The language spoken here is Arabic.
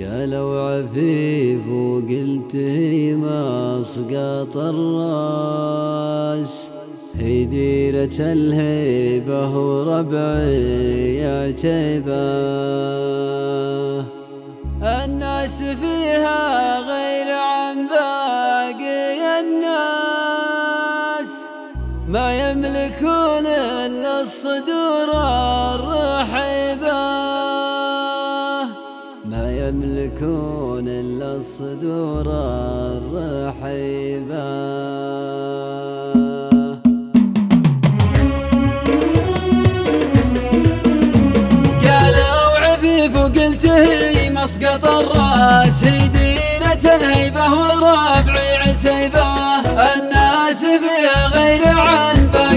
قالوا عفيف وقلت هي مسقط الراس، هي ديرة الهيبة وربعي عتيبة. الناس فيها غير عن باقي الناس، ما يملكون إلا الصدور الرحيبة، ما يملكون إلا الصدور الرحيبة. قالوا عفيف وقلت هي مسقط الراس، هي ديرة الهيبة وربعي عتيبة. الناس فيها غير عن